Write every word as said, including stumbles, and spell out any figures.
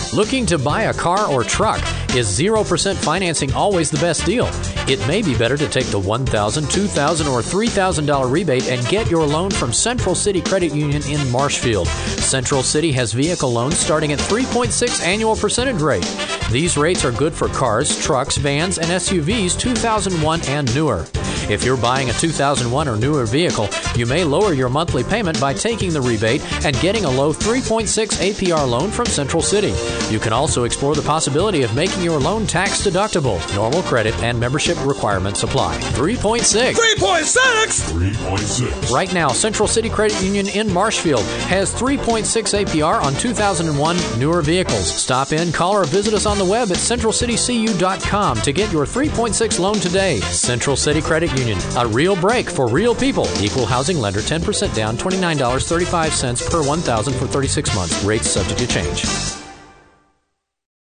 Looking to buy a car or truck? Is zero percent financing always the best deal? It may be better to take the one thousand dollars, two thousand dollars, or three thousand dollars rebate and get your loan from Central City Credit Union in Marshfield. Central City has vehicle loans starting at three point six annual percentage rate. These rates are good for cars, trucks, vans, and S U Vs two thousand one and newer. If you're buying a two thousand one or newer vehicle, you may lower your monthly payment by taking the rebate and getting a low three point six A P R loan from Central City. You can also explore the possibility of making your loan tax deductible. Normal credit and membership requirements apply. three point six. three point six? three point six. Right now, Central City Credit Union in Marshfield has three point six A P R on two thousand one newer vehicles. Stop in, call, or visit us on the web at central city c u dot com to get your three point six loan today. Central City Credit Union, a real break for real people. Equal housing lender, ten percent down, twenty-nine dollars and thirty-five cents per one thousand for thirty-six months. Rates subject to change.